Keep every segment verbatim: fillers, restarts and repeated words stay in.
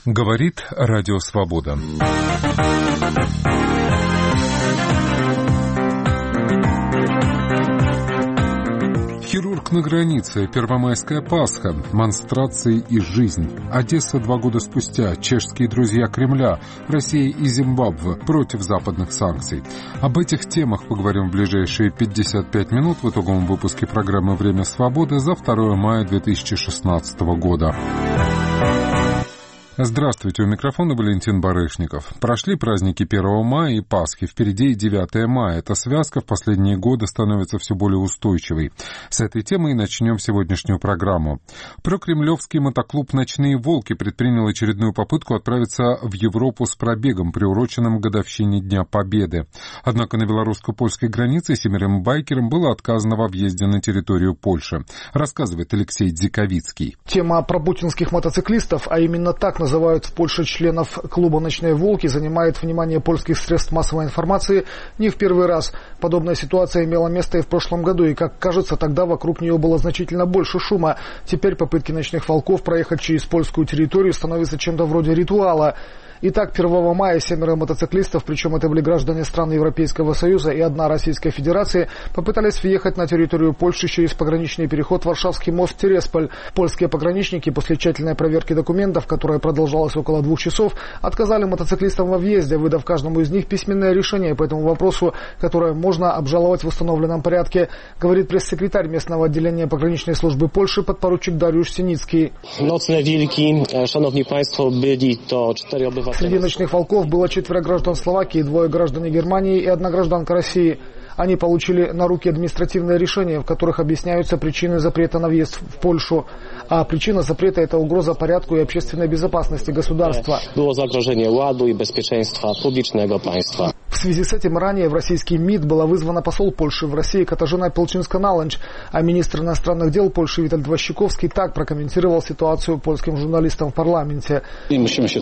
Говорит Радио Свобода. Хирург на границе, Первомайская Пасха, монстрации и жизнь. Одесса два года спустя, чешские друзья Кремля, Россия и Зимбабве против западных санкций. Об этих темах поговорим в ближайшие пятьдесят пять минут в итоговом выпуске программы «Время свободы» за второе мая две тысячи шестнадцатого года. Здравствуйте, у микрофона Валентин Барышников. Прошли праздники первого мая и Пасхи, впереди и девятое мая. Эта связка в последние годы становится все более устойчивой. С этой темы и начнем сегодняшнюю программу. Прокремлевский мотоклуб «Ночные волки» предпринял очередную попытку отправиться в Европу с пробегом, приуроченным к годовщине Дня Победы. Однако на белорусско-польской границе семерым байкерам было отказано во въезде на территорию Польши. Рассказывает Алексей Дзиковицкий. Тема пропутинских мотоциклистов, а именно так называют в Польше членов клуба «Ночные волки», занимает внимание польских средств массовой информации не в первый раз. Подобная ситуация имела место и в прошлом году, и, как кажется, тогда вокруг нее было значительно больше шума. Теперь попытки «Ночных волков» проехать через польскую территорию становятся чем-то вроде ритуала. Итак, первого мая семеро мотоциклистов, причем это были граждане стран Европейского Союза и одна Российской Федерации, попытались въехать на территорию Польши через пограничный переход Варшавский мост Тересполь. Польские пограничники после тщательной проверки документов, которая продолжалась около двух часов, отказали мотоциклистам во въезде, выдав каждому из них письменное решение по этому вопросу, которое можно обжаловать в установленном порядке, говорит пресс-секретарь местного отделения пограничной службы Польши подпоручик Дариуsz Синицкий. Nocne wilki, szanowni państwo, byli to cztery obywatele. Среди «Ночных волков» было четверо граждан Словакии, двое граждан Германии и одна гражданка России. Они получили на руки административные решения, в которых объясняются причины запрета на въезд в Польшу. А причина запрета – это угроза порядку и общественной безопасности государства. Было загрожение ладу и безопасности публичного państwa. В связи с этим ранее в российский МИД была вызвана посол Польши в России Катажина Пилчинска-Наланч, а министр иностранных дел Польши Витальд Ващиковский так прокомментировал ситуацию польским журналистам в парламенте. Мы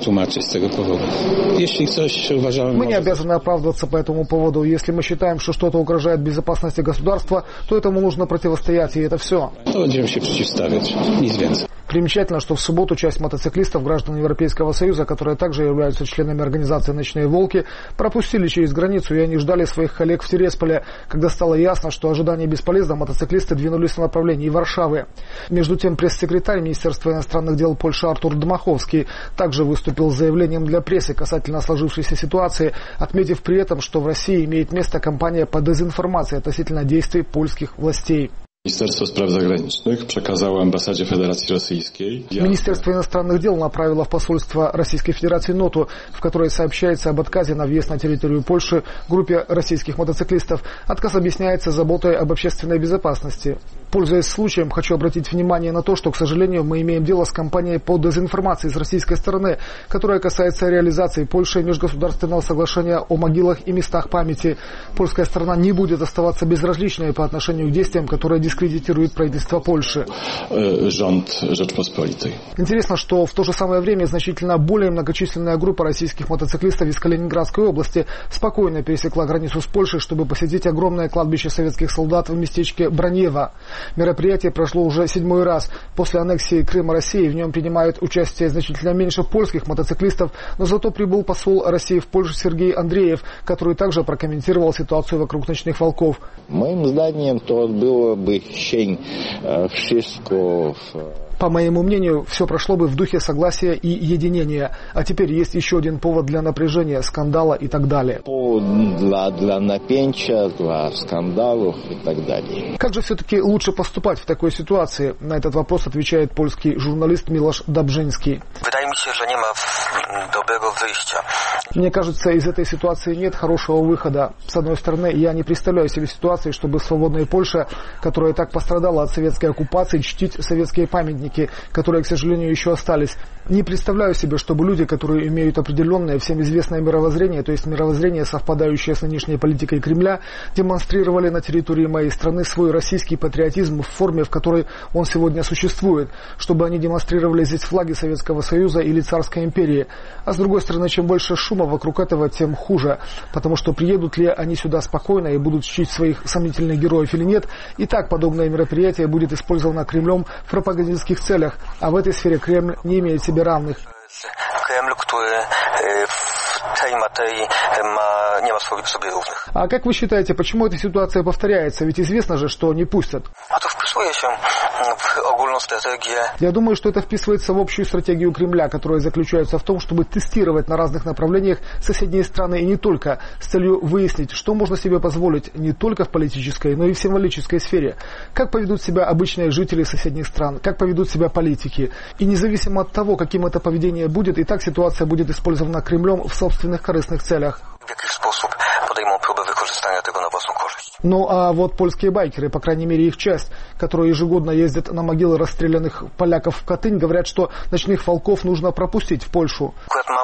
не обязаны оправдываться по этому поводу. Если мы считаем, что что-то угрожает безопасности государства, то этому нужно противостоять, и это все. Примечательно, что в субботу часть мотоциклистов, граждан Европейского Союза, которые также являются членами организации «Ночные волки», пропустили через границу, и они ждали своих коллег в Тересполе. Когда стало ясно, что ожидание бесполезно, мотоциклисты двинулись в направлении Варшавы. Между тем, пресс-секретарь Министерства иностранных дел Польши Артур Дмаховский также выступил с заявлением для прессы касательно сложившейся ситуации, отметив при этом, что в России имеет место кампания по дезинформации относительно действий польских властей. Министерство spraw zagranicznych przekazało ambasadzie Federacji Rosyjskiej. Министерство иностранных дел направило в посольство Российской Федерации ноту, в которой сообщается об отказе на въезд на территорию Польши группе российских мотоциклистов. Отказ объясняется заботой об общественной безопасности. Пользуясь случаем, хочу обратить внимание на то, что, к сожалению, мы имеем дело с кампанией по дезинформации с российской стороны, которая касается реализации Польшей межгосударственного соглашения о могилах и местах памяти. Польская сторона не будет оставаться безразличной по отношению к действиям, которые дискредитирует правительство Польши. Интересно, что в то же самое время значительно более многочисленная группа российских мотоциклистов из Калининградской области спокойно пересекла границу с Польшей, чтобы посетить огромное кладбище советских солдат в местечке Браньево. Мероприятие прошло уже седьмой раз. После аннексии Крыма России в нем принимают участие значительно меньше польских мотоциклистов, но зато прибыл посол России в Польшу Сергей Андреев, который также прокомментировал ситуацию вокруг «Ночных волков». Моим зданием то было бы wszystko. По моему мнению, все прошло бы в духе согласия и единения. А теперь есть еще один повод для напряжения, скандала и так далее. Повод для, для напенча, для скандалов и так далее. Как же все-таки лучше поступать в такой ситуации? На этот вопрос отвечает польский журналист Милош Добрzyński. Мне кажется, из этой ситуации нет хорошего выхода. С одной стороны, я не представляю себе ситуации, чтобы свободная Польша, которая так пострадала от советской оккупации, чтить советские памятники, которые, к сожалению, еще остались. Не представляю себе, чтобы люди, которые имеют определенное всем известное мировоззрение, то есть мировоззрение, совпадающее с нынешней политикой Кремля, демонстрировали на территории моей страны свой российский патриотизм в форме, в которой он сегодня существует, чтобы они демонстрировали здесь флаги Советского Союза или Царской империи. А с другой стороны, чем больше шума вокруг этого, тем хуже, потому что приедут ли они сюда спокойно и будут чтить своих сомнительных героев или нет, и так подобное мероприятие будет использовано Кремлем в пропагандистских целях, а в этой сфере Кремль не имеет себе равных. А как вы считаете, почему эта ситуация повторяется? Ведь известно же, что не пустят. Я думаю, что это вписывается в общую стратегию Кремля, которая заключается в том, чтобы тестировать на разных направлениях соседние страны и не только, с целью выяснить, что можно себе позволить не только в политической, но и в символической сфере. Как поведут себя обычные жители соседних стран, как поведут себя политики. И независимо от того, каким это поведение будет, и так ситуация будет использована Кремлем в собственных корыстных целях. Ну а вот польские байкеры, по крайней мере их часть, которые ежегодно ездят на могилы расстрелянных поляков в Катынь, говорят, что ночных волков нужно пропустить в Польшу.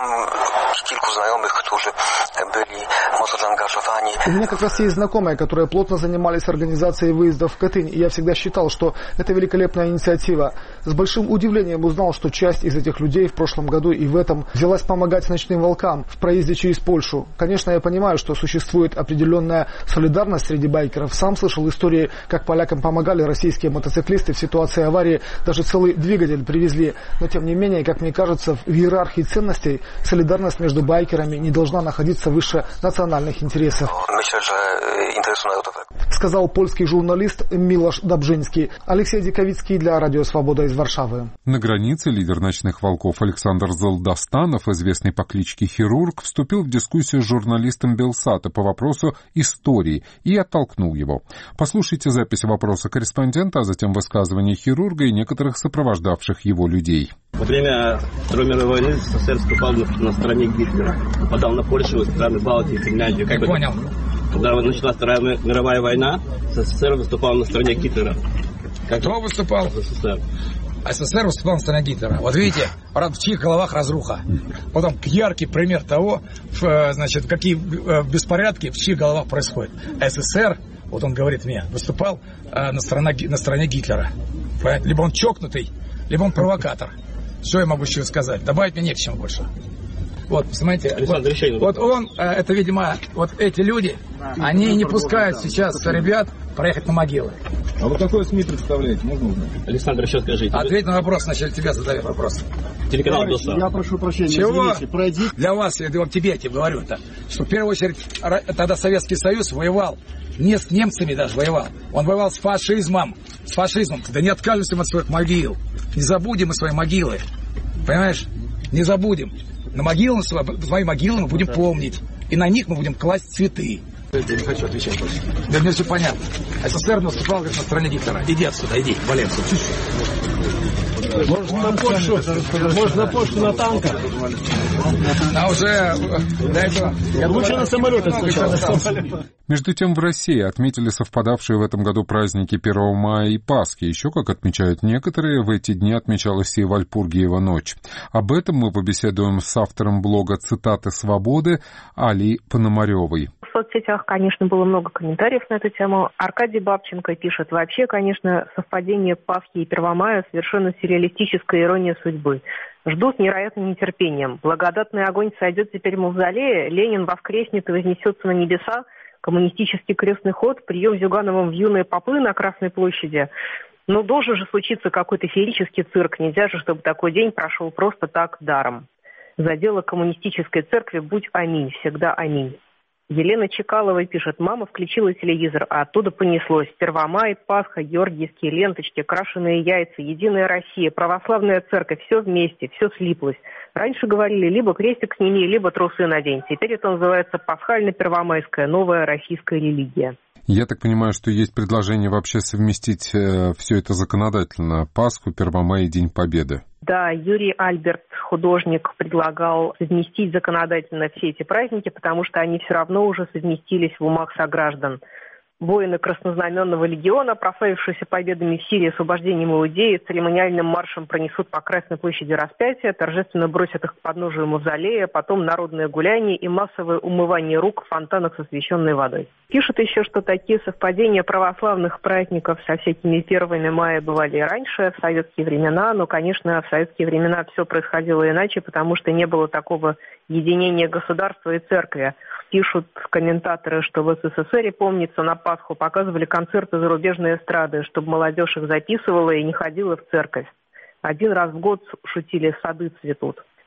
У меня как раз есть знакомые, которые плотно занимались организацией выездов в Катынь, и я всегда считал, что это великолепная инициатива. С большим удивлением узнал, что часть из этих людей в прошлом году и в этом взялась помогать ночным волкам в проезде через Польшу. Конечно, я понимаю, что существует определенная солидарность среди байкеров. Сам слышал истории, как полякам помогали российские мотоциклисты в ситуации аварии, даже целый двигатель привезли. Но тем не менее, как мне кажется, в иерархии ценностей солидарность между байкерами не должна находиться выше национальных интересов. Сказал польский журналист Милош Добжинский. Алексей Диковицкий для Радио Свобода из Варшавы. На границе лидер ночных волков Александр Золдостанов, известный по кличке Хирург, вступил в дискуссию с журналистом Белсата по вопросу истории и оттолкнул его. Послушайте запись вопроса корреспондента, а затем высказывания хирурга и некоторых сопровождавших его людей. Во время Второй мировой войны СССР вступал на стороне Гитлера, нападал на Польшу, страны Балтии, Финляндию. Как понял. Когда началась Вторая мировая война, СССР выступал на стороне Гитлера. Как Кто выступал? СССР. СССР выступал на стороне Гитлера. Вот видите, в чьих головах разруха. Вот он яркий пример того, значит, какие беспорядки в чьих головах происходят. СССР, вот он говорит мне, выступал на стороне, на стороне Гитлера. Либо он чокнутый, либо он провокатор. Что я могу еще сказать? Добавить мне не к чему больше. Вот, посмотрите, вот, вот он, это, видимо, вот эти люди, они не пускают сейчас ребят проехать на могилы. А вы какое СМИ представляете? Можно узнать? Александр, еще скажите. Ответь на вопрос, сначала тебя задаю вопрос. Телеканал Белсат. Я прошу прощения, Чего? извините, пройди. Для вас, я вам тебе этим говорю-то, что в первую очередь тогда Советский Союз воевал, не с немцами даже воевал, он воевал с фашизмом, с фашизмом. Да не откажемся мы от своих могил, не забудем мы свои могилы, понимаешь, не забудем. На могилы, свои могилы мы будем помнить. И на них мы будем класть цветы. Я не хочу отвечать больше. Да мне все понятно. СССР наступал, говорит, на стороне Гитлера. Иди отсюда, иди, вали отсюда. Можно на Польшу, можно на Польшу на танках. А уже до этого... Лучше на самолете сначала. Между тем в России отметили совпадавшие в этом году праздники первого мая и Пасхи. Еще, как отмечают некоторые, в эти дни отмечалась и Вальпургиева ночь. Об этом мы побеседуем с автором блога «Цитаты свободы» Али Пономаревой. В соцсетях, конечно, было много комментариев на эту тему. Аркадий Бабченко пишет: вообще, конечно, совпадение Пасхи и Первомая совершенно сюрреалистическая ирония судьбы. Жду с невероятным нетерпением. Благодатный огонь сойдет теперь в мавзолее, Ленин воскреснет и вознесется на небеса, коммунистический крестный ход, прием Зюгановым в юные попы на Красной площади. Но должен же случиться какой-то феерический цирк. Нельзя же, чтобы такой день прошел просто так даром. За дело коммунистической церкви будь аминь, всегда аминь. Елена Чекалова пишет: мама включила телевизор, а оттуда понеслось. Первомай, Пасха, георгиевские ленточки, крашеные яйца, Единая Россия, православная церковь, все вместе, все слиплось. Раньше говорили, либо крестик сними, либо трусы надень. Теперь это называется пасхально-первомайская, новая российская религия. Я так понимаю, что есть предложение вообще совместить э, все это законодательно. Пасху, Первомай и День Победы. Да, Юрий Альберт, художник, предлагал совместить законодательно все эти праздники, потому что они все равно уже совместились в умах сограждан. Воины Краснознаменного легиона, прославившиеся победами в Сирии, освобождением Иудеи, церемониальным маршем пронесут по Красной площади распятия, торжественно бросят их к подножию мавзолея, потом народное гуляние и массовое умывание рук в фонтанах со священной водой. Пишут еще, что такие совпадения православных праздников со всякими первыми мая бывали и раньше, в советские времена, но, конечно, в советские времена все происходило иначе, потому что не было такого единения государства и церкви. Пишут комментаторы, что в СССР, помнится, на Пасху показывали концерты зарубежной эстрады, чтобы молодежь их записывала и не ходила в церковь. Один раз в год, шутили, сады цветут.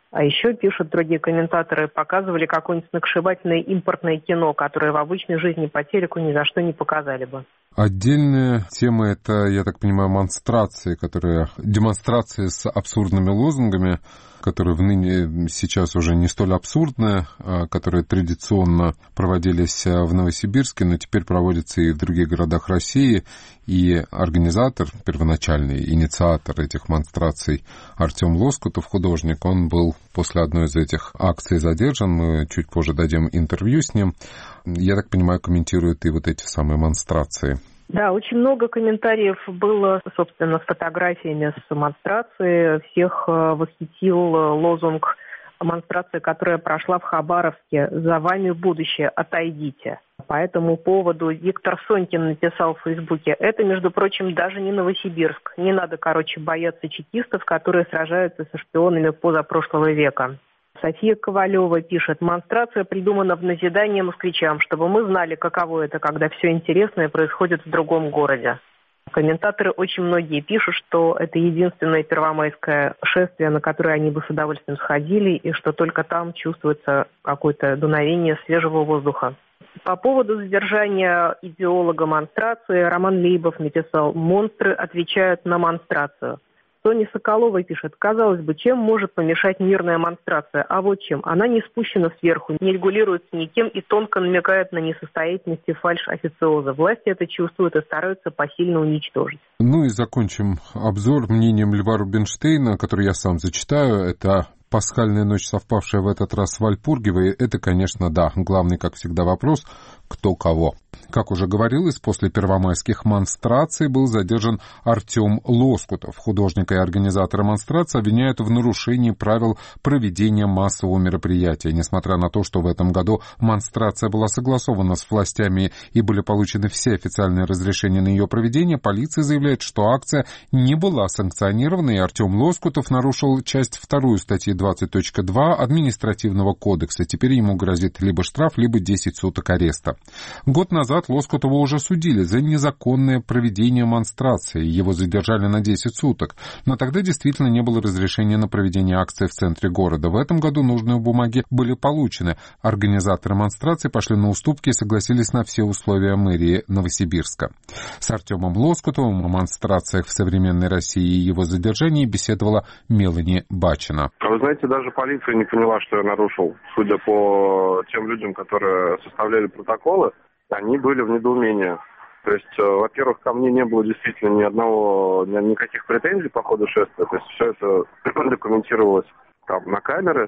А еще, пишут другие комментаторы, показывали какое-нибудь сногсшибательное импортное кино, которое в обычной жизни по телеку ни за что не показали бы. Отдельная тема — это, я так понимаю, монстрации, которые, демонстрации с абсурдными лозунгами, которые в ныне сейчас уже не столь абсурдные, которые традиционно проводились в Новосибирске, но теперь проводятся и в других городах России. И организатор, первоначальный инициатор этих монстраций Артем Лоскутов, художник, он был после одной из этих акций задержан. Мы чуть позже дадим интервью с ним. Я так понимаю, комментирует и вот эти самые монстрации. Да, очень много комментариев было, собственно, с фотографиями с монстрации. Всех восхитил лозунг монстрации, которая прошла в Хабаровске: «За вами будущее, отойдите». По этому поводу Виктор Сонькин написал в Фейсбуке: «Это, между прочим, даже не Новосибирск. Не надо, короче, бояться чекистов, которые сражаются со шпионами позапрошлого века». София Ковалева пишет: «Монстрация придумана в назидание москвичам, чтобы мы знали, каково это, когда все интересное происходит в другом городе». Комментаторы очень многие пишут, что это единственное первомайское шествие, на которое они бы с удовольствием сходили, и что только там чувствуется какое-то дуновение свежего воздуха. По поводу задержания идеолога монстрации Роман Лейбов написал: «Монстры отвечают на монстрацию». Соня Соколова пишет: «Казалось бы, чем может помешать мирная монстрация? А вот чем. Она не спущена сверху, не регулируется никем и тонко намекает на несостоятельность и фальшь официоза. Власти это чувствуют и стараются посильно уничтожить». Ну и закончим обзор мнением Льва Рубинштейна, который я сам зачитаю. Это пасхальная ночь, совпавшая в этот раз с Вальпургиевой. Это, конечно, да, главный, как всегда, вопрос: кто кого. Как уже говорилось, после первомайских монстраций был задержан Артем Лоскутов. Художника и организатора монстрации обвиняют в нарушении правил проведения массового мероприятия. Несмотря на то, что в этом году монстрация была согласована с властями и были получены все официальные разрешения на ее проведение, полиция заявляет, что акция не была санкционирована, и Артем Лоскутов нарушил часть вторую статьи двадцать точка два административного кодекса. Теперь ему грозит либо штраф, либо десять суток ареста. Год назад Лоскутова уже судили за незаконное проведение монстрации. Его задержали на десять суток. Но тогда действительно не было разрешения на проведение акции в центре города. В этом году нужные бумаги были получены. Организаторы монстрации пошли на уступки и согласились на все условия мэрии Новосибирска. С Артемом Лоскутовым о монстрациях в современной России и его задержании беседовала Мелани Бачина. Вы знаете, даже полиция не поняла, что я нарушил. Судя по тем людям, которые составляли протоколы, они были в недоумении. То есть, во-первых, ко мне не было действительно ни одного, никаких претензий по ходу шествия. То есть все это документировалось там на камеры.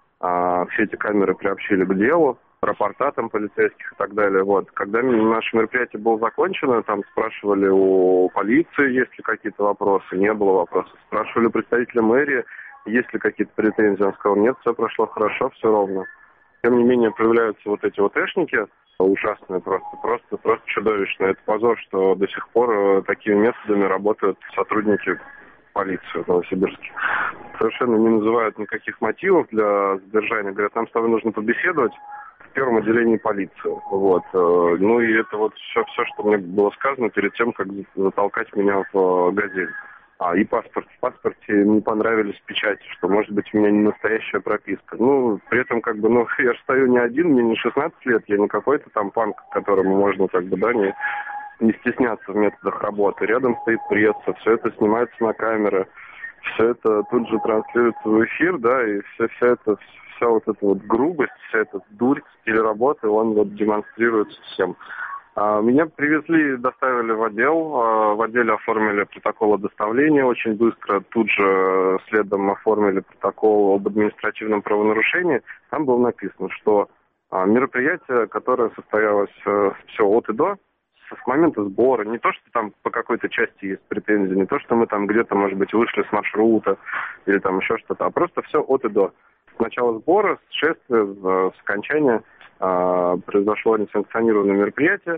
А все эти камеры приобщили к делу, рапорта там полицейских и так далее. Вот. Когда наше мероприятие было закончено, там спрашивали у полиции, есть ли какие-то вопросы. Не было вопросов. Спрашивали у представителя мэрии, есть ли какие-то претензии. Он сказал: нет, все прошло хорошо, все ровно. Тем не менее, появляются вот эти вот эшники, ужасные просто, просто, просто чудовищные. Это позор, что до сих пор такими методами работают сотрудники полиции в Новосибирске. Совершенно не называют никаких мотивов для задержания. Говорят: нам с тобой нужно побеседовать в первом отделении полиции. Вот. Ну и это вот все, все, что мне было сказано перед тем, как затолкать меня в «Газель». А, и паспорт. В паспорте не понравились печати, что, может быть, у меня не настоящая прописка. Ну, при этом, как бы, ну, я же стою не один, мне не шестнадцать лет, я не какой-то там панк, которому можно, как бы, да, не, не стесняться в методах работы. Рядом стоит пресса, все это снимается на камеры, все это тут же транслируется в эфир, да, и все, все это, вся вот эта вот грубость, вся эта дурь стиль работы, он вот демонстрируется всем. Меня привезли, доставили в отдел, в отделе оформили протокол о доставлении очень быстро, тут же следом оформили протокол об административном правонарушении. Там было написано, что мероприятие, которое состоялось все от и до, с момента сбора, не то, что там по какой-то части есть претензии, не то, что мы там где-то, может быть, вышли с маршрута или там еще что-то, а просто все от и до. С начала сбора, с шествия, с окончания произошло несанкционированное мероприятие.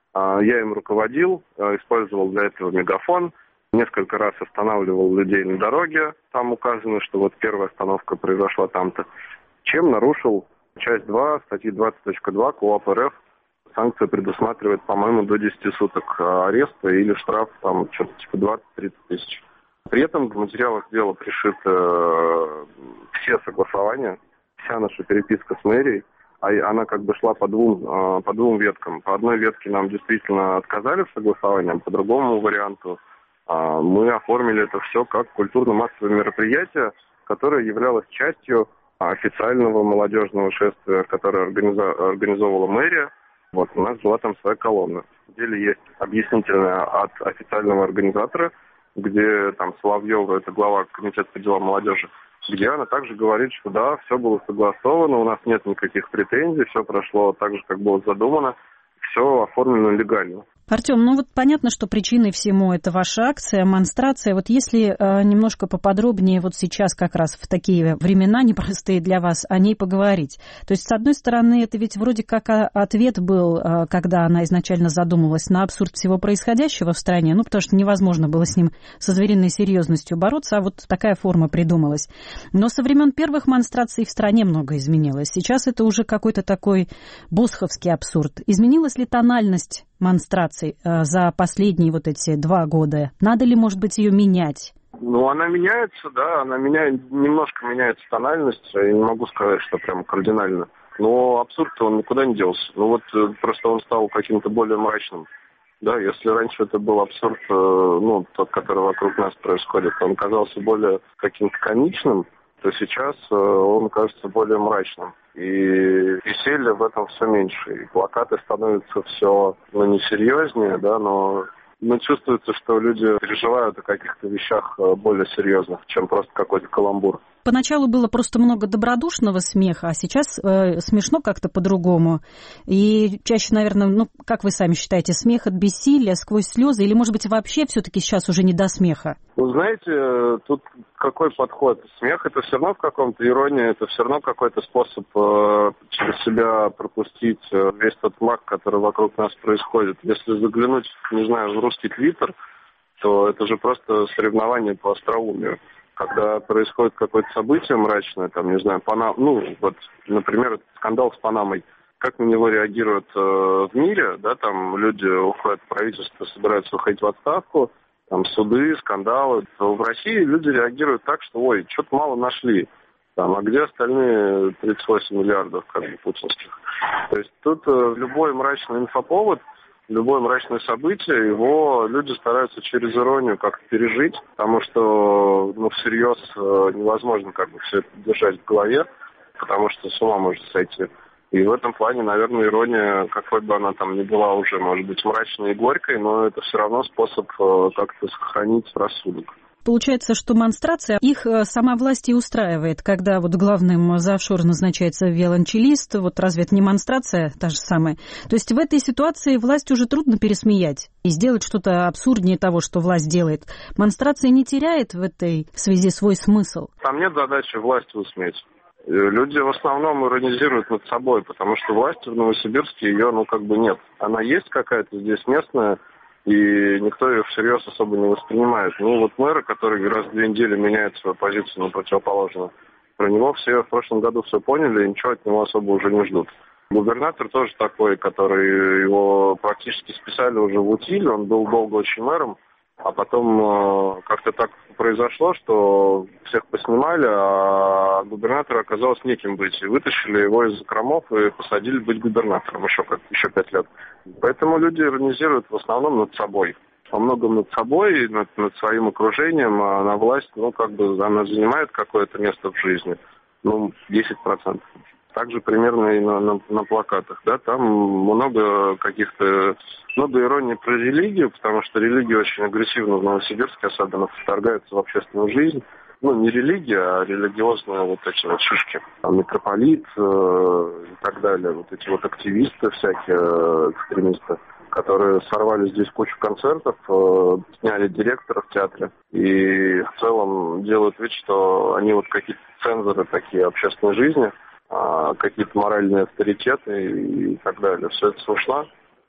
Я им руководил, использовал для этого мегафон, несколько раз останавливал людей на дороге, там указано, что вот первая остановка произошла там-то, чем нарушил часть два статьи двадцать точка два КоАП РФ. Санкция предусматривает, по-моему, до десяти суток ареста или штраф там что-то типа двадцать-тридцать тысяч. При этом в материалах дела пришиты все согласования, вся наша переписка с мэрией. А она как бы шла по двум, по двум веткам. По одной ветке нам действительно отказали в согласовании, по другому варианту мы оформили это все как культурно-массовое мероприятие, которое являлось частью официального молодежного шествия, которое организовывала мэрия. Вот, у нас была там своя колонна. В деле есть объяснительная от официального организатора, где там Соловьева, это глава комитета по делам молодежи, где она также говорит, что да, все было согласовано, у нас нет никаких претензий, все прошло так же, как было задумано, все оформлено легально. Артем, ну вот понятно, что причиной всему это ваша акция, монстрация. Вот если э, немножко поподробнее вот сейчас как раз в такие времена непростые для вас о ней поговорить. То есть, с одной стороны, это ведь вроде как ответ был, э, когда она изначально задумалась на абсурд всего происходящего в стране, ну потому что невозможно было с ним со звериной серьезностью бороться, а вот такая форма придумалась. Но со времен первых монстраций в стране много изменилось. Сейчас это уже какой-то такой босховский абсурд. Изменилась ли тональность монстраций э, за последние вот эти два года? Надо ли, может быть, ее менять? Ну, она меняется, да, она меняет, немножко меняется тональность, я не могу сказать, что прям кардинально. Но абсурд-то он никуда не делся. Ну вот просто он стал каким-то более мрачным. Да, если раньше это был абсурд, э, ну, тот, который вокруг нас происходит, он казался более каким-то комичным, то сейчас э, он кажется более мрачным. И веселья в этом все меньше. И плакаты становятся все, ну, не серьезнее, да, но, но чувствуется, что люди переживают о каких-то вещах более серьезных, чем просто какой-то каламбур. Поначалу было просто много добродушного смеха, а сейчас э, смешно как-то по-другому. И чаще, наверное, ну, как вы сами считаете, смех от бессилия, сквозь слезы, или, может быть, вообще все-таки сейчас уже не до смеха? Вы знаете, тут какой подход? Смех — это все равно в каком-то иронии, это все равно какой-то способ э, через себя пропустить э, весь тот мрак, который вокруг нас происходит. Если заглянуть, не знаю, в русский твиттер, то это же просто соревнование по остроумию. Когда происходит какое-то событие мрачное, там, не знаю, Панам, ну, вот, например, скандал с Панамой, как на него реагируют э, в мире, да, там люди уходят в правительство, собираются уходить в отставку, там суды, скандалы. То в России люди реагируют так, что, ой, что-то мало нашли. Там, а где остальные тридцать восемь миллиардов, как бы, путинских? То есть тут э, любой мрачный инфоповод, любое мрачное событие, его люди стараются через иронию как-то пережить, потому что, ну, всерьез невозможно как бы все это держать в голове, потому что с ума может сойти. И в этом плане, наверное, ирония, какой бы она там ни была уже, может быть, мрачной и горькой, но это все равно способ как-то сохранить рассудок. Получается, что монстрация, их сама власть и устраивает, когда вот главным за офшор назначается виолончелист, вот разве это не монстрация та же самая? То есть в этой ситуации власть уже трудно пересмеять и сделать что-то абсурднее того, что власть делает. Монстрация не теряет в этой связи свой смысл? Там нет задачи власть высмеять. Люди в основном иронизируют над собой, потому что власти в Новосибирске ее, ну, как бы нет. Она есть какая-то здесь местная, и никто ее всерьез особо не воспринимает. Ну, вот мэр, который раз в две недели меняет свою позицию на противоположную, про него все в прошлом году все поняли, и ничего от него особо уже не ждут. Губернатор тоже такой, который его практически списали уже в утиль, он был долго очень мэром, а потом э, как-то так произошло, что всех поснимали, а губернатор оказался неким быть. И вытащили его из закромов и посадили быть губернатором еще, как, еще пять лет. Поэтому люди иронизируют в основном над собой. Во многом над собой, над, над своим окружением, а на власть, ну, как бы она занимает какое-то место в жизни. Ну, десять процентов. Также примерно и на, на, на плакатах, да, там много каких-то, много иронии про религию, потому что религия очень агрессивно в Новосибирске особенно вторгается в общественную жизнь. Ну, не религия, а религиозные вот эти вот шишки. Там митрополит э, и так далее, вот эти вот активисты всякие, э, экстремисты, которые сорвали здесь кучу концертов, э, сняли директора в театре и в целом делают вид, что они вот какие-то цензоры такие общественной жизни, какие-то моральные авторитеты и так далее. Все это смешно.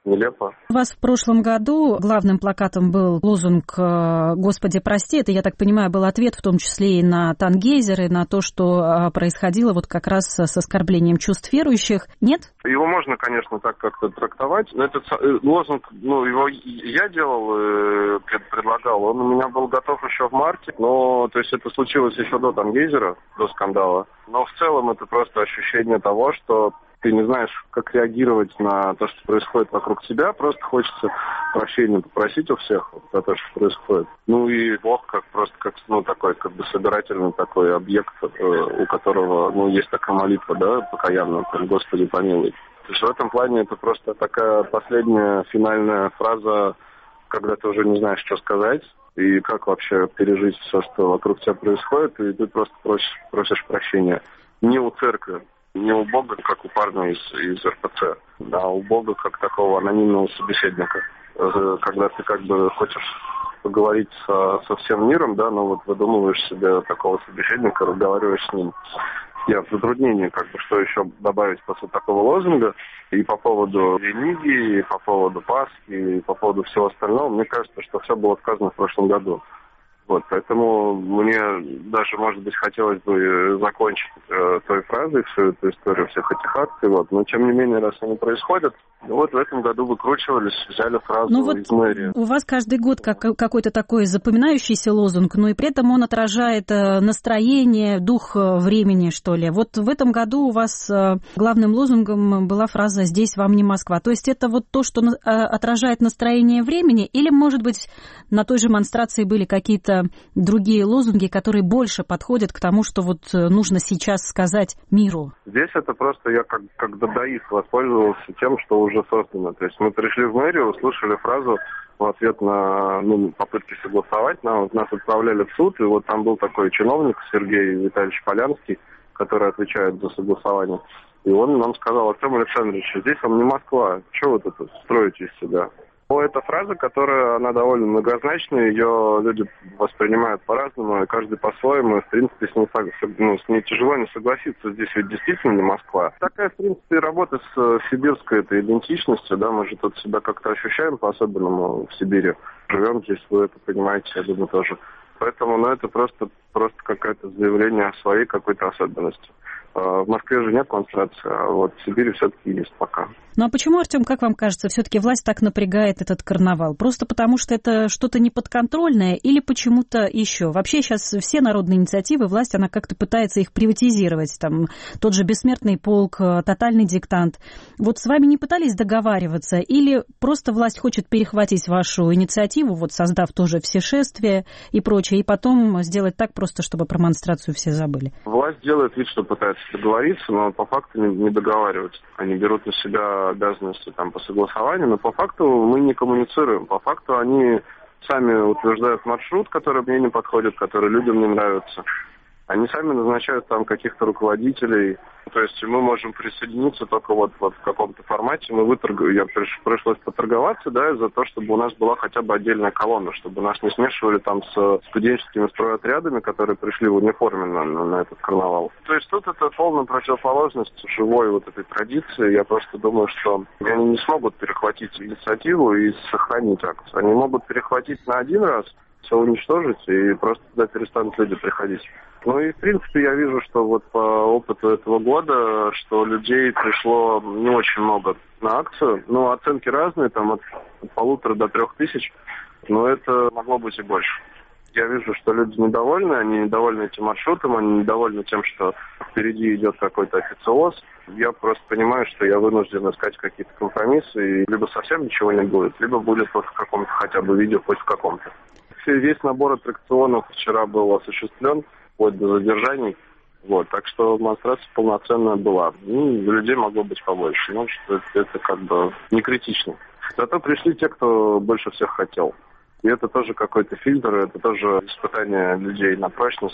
нелепо. У вас в прошлом году главным плакатом был лозунг «Господи, прости». Это, я так понимаю, был ответ в том числе и на Тангейзер, и на то, что происходило вот как раз с оскорблением чувств верующих. Нет? Его можно, конечно, так как-то трактовать. Но этот лозунг, ну, его я делал, предлагал. Он у меня был готов еще в марте. Но, то есть, это случилось еще до Тангейзера, до скандала. Но в целом это просто ощущение того, что ты не знаешь, как реагировать на то, что происходит вокруг тебя. Просто хочется прощения попросить у всех за то, что происходит. Ну и Бог как просто как, ну, такой как бы собирательный такой объект, у которого, ну, есть такая молитва, да, покаянная, там, Господи помилуй. То есть в этом плане это просто такая последняя финальная фраза, когда ты уже не знаешь, что сказать и как вообще пережить все, что вокруг тебя происходит, и ты просто просишь, просишь прощения. Не у церкви, не у Бога, как у парня из, из эр пэ цэ, а у Бога как такого анонимного собеседника. Когда ты как бы хочешь поговорить со, со всем миром, да, но вот выдумываешь себе такого собеседника, разговариваешь с ним. Я в затруднении, как бы, что еще добавить после такого лозунга. И по поводу религии, и по поводу Пасхи, и по поводу всего остального, мне кажется, что все было сказано в прошлом году. Вот, поэтому мне даже, может быть, хотелось бы закончить э, той фразой всю эту историю всех этих акций, вот. Но, тем не менее, раз они происходят, вот в этом году выкручивались, взяли фразу ну вот из мэрии. У вас каждый год как, какой-то такой запоминающийся лозунг, но и при этом он отражает настроение, дух времени, что ли. Вот в этом году у вас главным лозунгом была фраза «Здесь вам не Москва». То есть это вот то, что отражает настроение времени, или, может быть, на той же демонстрации были какие-то другие лозунги, которые больше подходят к тому, что вот нужно сейчас сказать миру? Здесь это просто я как, как дадаист воспользовался тем, что уже создано. То есть мы пришли в мэрию, услышали фразу в ответ на ну, попытки согласовать, нам, нас отправляли в суд, и вот там был такой чиновник Сергей Витальевич Полянский, который отвечает за согласование. И он нам сказал: Артем Александрович, здесь вам не Москва, что вы тут строите из себя? Это фраза, которая, она довольно многозначная, ее люди воспринимают по-разному, и каждый по-своему, и, в принципе, с ней, ну, с ней тяжело не согласиться, здесь ведь действительно не Москва. Такая, в принципе, работа с сибирской этой идентичностью, да, мы же тут себя как-то ощущаем по-особенному в Сибири, живем здесь, вы это понимаете, я думаю, тоже. Поэтому, ну, это просто, просто какое-то заявление о своей какой-то особенности. В Москве же нет демонстрации, а вот в Сибири все-таки есть пока. Ну а почему, Артем, как вам кажется, все-таки власть так напрягает этот карнавал? Просто потому, что это что-то неподконтрольное или почему-то еще? Вообще сейчас все народные инициативы, власть, она как-то пытается их приватизировать. Там тот же бессмертный полк, тотальный диктант. Вот с вами не пытались договариваться? Или просто власть хочет перехватить вашу инициативу, вот создав тоже все шествия и прочее, и потом сделать так просто, чтобы про демонстрацию все забыли? Власть делает вид, что пытается договориться, но по факту не, не договариваются. Они берут на себя обязанности там по согласованию, но по факту мы не коммуницируем. По факту они сами утверждают маршрут, который мне не подходит, который людям не нравится. Они сами назначают там каких-то руководителей. То есть мы можем присоединиться только вот, вот в каком-то формате. Мы выторг... Я приш... пришлось поторговаться, да, за то, чтобы у нас была хотя бы отдельная колонна, чтобы нас не смешивали там с студенческими стройотрядами, которые пришли в униформе на, на, на этот карнавал. То есть тут это полная противоположность живой вот этой традиции. Я просто думаю, что они не смогут перехватить инициативу и сохранить акцию. Они могут перехватить на один раз, все уничтожить, и просто туда перестанут люди приходить. Ну и, в принципе, я вижу, что вот по опыту этого года, что людей пришло не очень много на акцию. Ну, оценки разные, там от полутора до трех тысяч, но это могло быть и больше. Я вижу, что люди недовольны, они недовольны этим маршрутом, они недовольны тем, что впереди идет какой-то официоз. Я просто понимаю, что я вынужден искать какие-то компромиссы, и либо совсем ничего не будет, либо будет вот в каком-то хотя бы видео, хоть в каком-то. Весь набор аттракционов вчера был осуществлен, вплоть до задержаний. Вот, так что демонстрация полноценная была. Ну, людей могло быть побольше, но что это, это как бы не критично. Зато пришли те, кто больше всех хотел. И это тоже какой-то фильтр, это тоже испытание людей на прочность.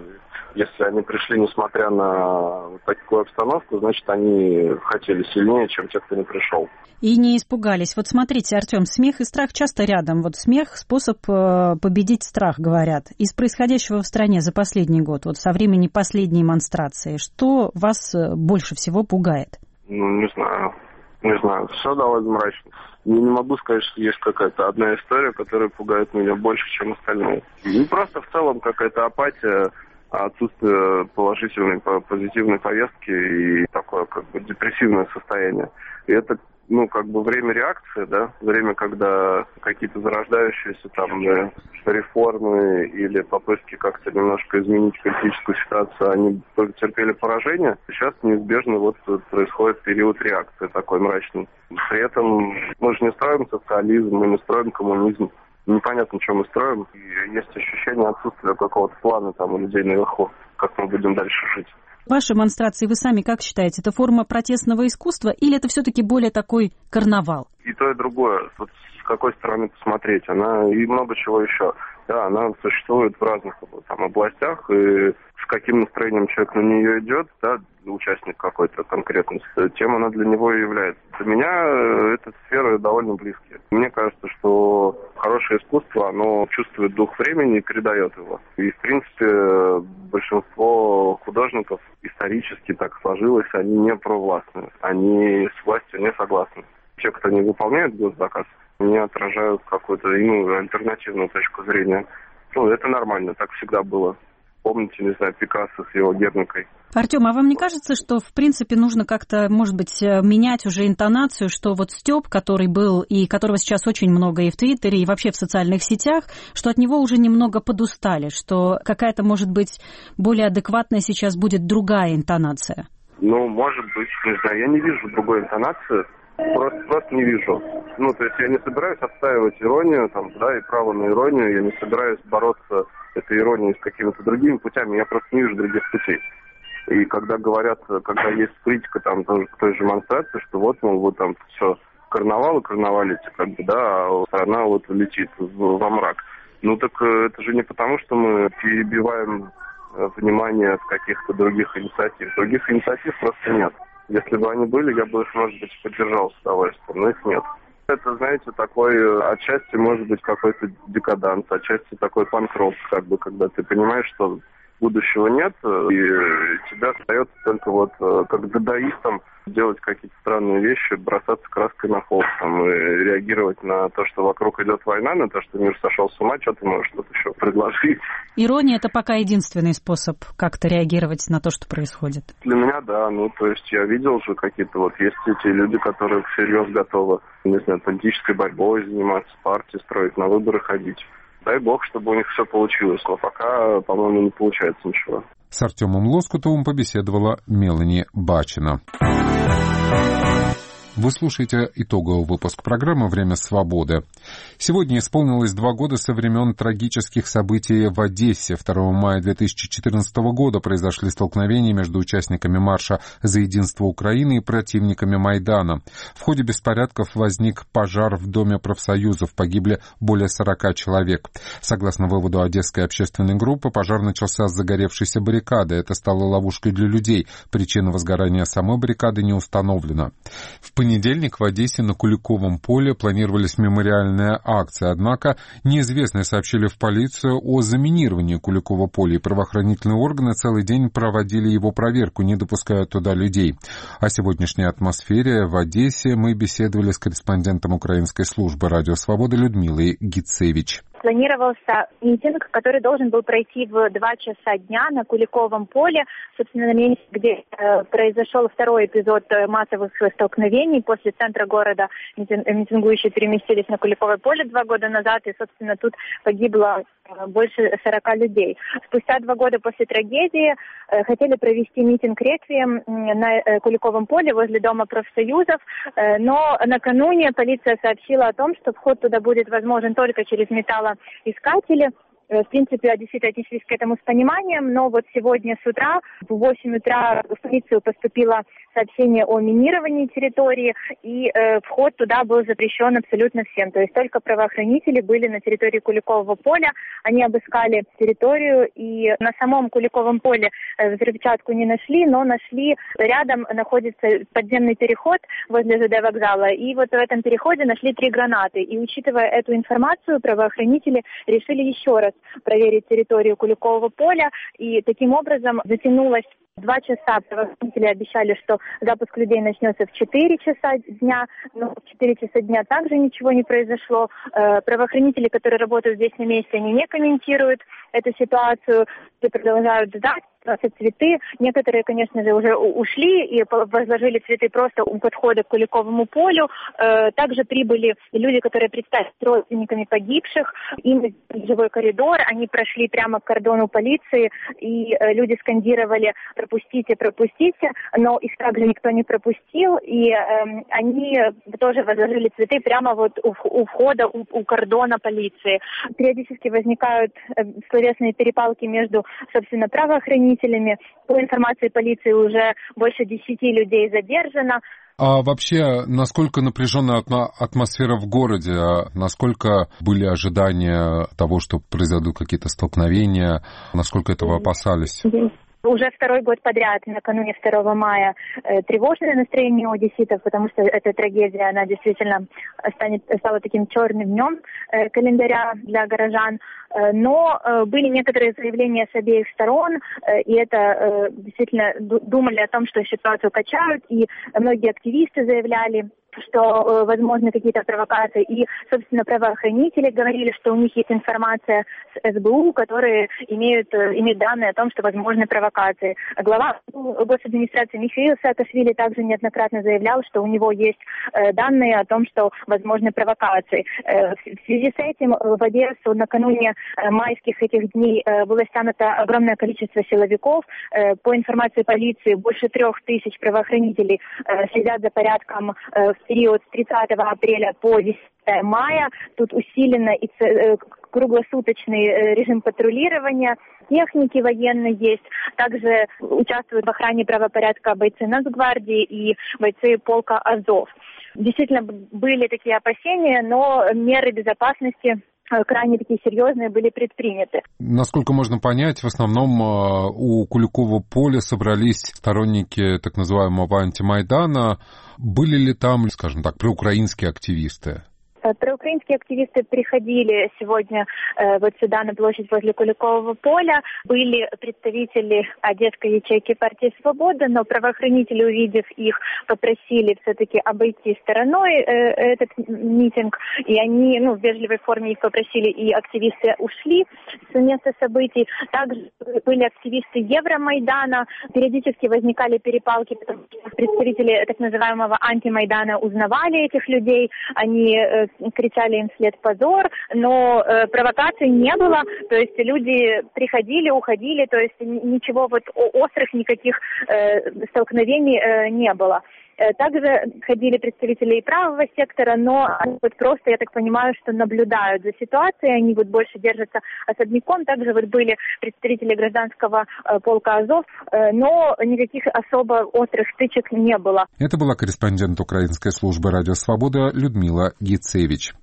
Если они пришли, несмотря на такую обстановку, значит, они хотели сильнее, чем те, кто не пришел. И не испугались. Вот смотрите, Артем, смех и страх часто рядом. Вот смех – способ победить страх, говорят. Из происходящего в стране за последний год, вот со времени последней демонстрации, что вас больше всего пугает? Ну, не знаю. Не знаю. Все довольно мрачно. Я не могу сказать, что есть какая-то одна история, которая пугает меня больше, чем остальные. И просто в целом какая-то апатия, отсутствие положительной, позитивной повестки и такое как бы депрессивное состояние. И это, ну, как бы время реакции, да, время, когда какие-то зарождающиеся там реформы или попытки как-то немножко изменить политическую ситуацию, они терпели поражение. Сейчас неизбежно вот происходит период реакции такой мрачный. При этом мы же не строим социализм, мы не строим коммунизм. Непонятно, что мы строим. И есть ощущение отсутствия какого-то плана там у людей наверху, как мы будем дальше жить. Ваши монстрации, вы сами как считаете, это форма протестного искусства или это все-таки более такой карнавал? И то, и другое. Вот с какой стороны посмотреть. Она и много чего еще. Да, она существует в разных там, областях, и с каким настроением человек на нее идет, да, участник какой-то конкретно, тем она для него и является. Для меня эта сфера довольно близкая. Мне кажется, что хорошее искусство, оно чувствует дух времени и передает его. И, в принципе, большинство художников исторически так сложилось, они не провластны, они с властью не согласны. Те, кто не выполняет госзаказ, не отражают какую-то иную альтернативную точку зрения. Ну, это нормально, так всегда было. Помните, не знаю, Пикассо с его Герникой. Артем, а вам не кажется, что, в принципе, нужно как-то, может быть, менять уже интонацию, что вот Стёп, который был и которого сейчас очень много и в Твиттере, и вообще в социальных сетях, что от него уже немного подустали, что какая-то, может быть, более адекватная сейчас будет другая интонация? Ну, может быть, не знаю, я не вижу другой интонации. Просто, просто не вижу. Ну, то есть я не собираюсь отстаивать иронию, там, да, и право на иронию, я не собираюсь бороться этой иронией с какими-то другими путями, я просто не вижу других путей. И когда говорят, когда есть критика там тоже к той же монстрации, что вот, мол, вот там все, карнавал и карнавалите, как бы, да, а страна вот летит во мрак. Ну, так это же не потому, что мы перебиваем внимание с каких-то других инициатив. Других инициатив просто нет. Если бы они были, я бы их, может быть, поддержал с удовольствием, но их нет. Это, знаете, такой, отчасти, может быть, какой-то декаданс, отчасти такой панк-рок, как бы, когда ты понимаешь, что будущего нет, и тебе остается только вот, как дадаистам, делать какие-то странные вещи, бросаться краской на холст, там, и реагировать на то, что вокруг идет война, на то, что мир сошел с ума, что ты можешь тут еще предложить. Ирония — это пока единственный способ как-то реагировать на то, что происходит. Для меня, да, ну, то есть я видел же какие-то вот, есть эти люди, которые всерьез готовы, не знаю, политической борьбой заниматься, партии строить, на выборы ходить. Дай бог, чтобы у них все получилось, но пока, по-моему, не получается ничего. С Артемом Лоскутовым побеседовала Мелани Бачина. Вы слушаете итоговый выпуск программы «Время свободы». Сегодня исполнилось два года со времен трагических событий в Одессе. второго мая две тысячи четырнадцатого года произошли столкновения между участниками марша «За единство Украины» и противниками Майдана. В ходе беспорядков возник пожар в Доме профсоюзов. Погибли более сорока человек. Согласно выводу Одесской общественной группы, пожар начался с загоревшейся баррикады. Это стало ловушкой для людей. Причина возгорания самой баррикады не установлена. В В понедельник в Одессе на Куликовом поле планировалась мемориальная акция, однако неизвестные сообщили в полицию о заминировании Куликова поля, и правоохранительные органы целый день проводили его проверку, не допуская туда людей. О сегодняшней атмосфере в Одессе мы беседовали с корреспондентом украинской службы «Радио Свобода» Людмилой Гицевич. Планировался митинг, который должен был пройти в два часа дня на Куликовом поле, собственно, на месте, где э, произошел второй эпизод массовых столкновений. После центра города митингующие переместились на Куликовое поле два года назад, и, собственно, тут погибло э, больше сорока людей. Спустя два года после трагедии э, хотели провести митинг-реквием на э, Куликовом поле возле Дома профсоюзов, э, но накануне полиция сообщила о том, что вход туда будет возможен только через металлоискатели. В принципе, действительно отнеслись к этому с пониманием, но вот сегодня с утра, в восемь утра в полицию поступило сообщение о минировании территории, и э, вход туда был запрещен абсолютно всем. То есть только правоохранители были на территории Куликового поля, они обыскали территорию, и на самом Куликовом поле э, взрывчатку не нашли, но нашли, рядом находится подземный переход возле ЖД вокзала, и вот в этом переходе нашли три гранаты. И учитывая эту информацию, правоохранители решили еще раз проверить территорию Куликового поля, и таким образом затянулась Два часа правоохранители обещали, что запуск людей начнется в четыре часа дня, но в четыре часа дня также ничего не произошло. Правоохранители, которые работают здесь на месте, они не комментируют эту ситуацию и продолжают ждать. Цветы. Некоторые, конечно же, уже ушли и возложили цветы просто у подхода к Куликовому полю. Также прибыли люди, которые представились родственниками погибших. Им живой коридор. Они прошли прямо к кордону полиции, и люди скандировали «пропустите, пропустите», но их также никто не пропустил. И они тоже возложили цветы прямо вот у входа, у, у кордона полиции. Периодически возникают словесные перепалки между, собственно, правоохранителями. По информации полиции уже больше десяти людей задержано. А вообще, насколько напряженная атмосфера в городе? Насколько были ожидания того, что произойдут какие-то столкновения? Насколько этого опасались? Уже второй год подряд, накануне второго мая, э, тревожное настроение у одесситов, потому что эта трагедия, она действительно станет, стала таким черным днем э, календаря для горожан. Э, но э, были некоторые заявления с обеих сторон, э, и это э, действительно думали о том, что ситуацию качают, и многие активисты заявляли, что э, возможны какие-то провокации. И, собственно, правоохранители говорили, что у них есть информация с эс бэ у, которые имеют, э, имеют данные о том, что возможны провокации. Глава госадминистрации Михаил Саакашвили также неоднократно заявлял, что у него есть э, данные о том, что возможны провокации. Э, в связи с этим в Одессу накануне э, майских этих дней э, было стянуто огромное количество силовиков. Э, по информации полиции, больше трех тысяч правоохранителей э, следят за порядком э, в период с тридцатого апреля по десятого мая. Тут усиленно и круглосуточный режим патрулирования. Техники военные есть. Также участвуют в охране правопорядка бойцы Нацгвардии и бойцы полка Азов. Действительно, были такие опасения, но меры безопасности крайне такие серьезные были предприняты. Насколько можно понять, в основном у Куликового поля собрались сторонники так называемого антимайдана. Были ли там, скажем так, проукраинские активисты? Проукраинские активисты приходили сегодня э, вот сюда, на площадь возле Куликового поля. Были представители одесской ячейки партии «Свобода», но правоохранители, увидев их, попросили все-таки обойти стороной э, этот митинг. И они, ну, в вежливой форме их попросили, и активисты ушли с места событий. Также были активисты Евромайдана. Периодически возникали перепалки, потому что представители так называемого антимайдана узнавали этих людей. Они э, кричали им вслед «позор», но э, провокаций не было, то есть люди приходили, уходили, то есть ничего вот острых никаких э, столкновений э, не было. Также ходили представители и правого сектора, но вот просто, я так понимаю, что наблюдают за ситуацией, они вот больше держатся особняком. Также вот были представители гражданского полка Азов, но никаких особо острых стычек не было. Это была корреспондент украинской службы «Радио Свобода» Людмила Гицевич.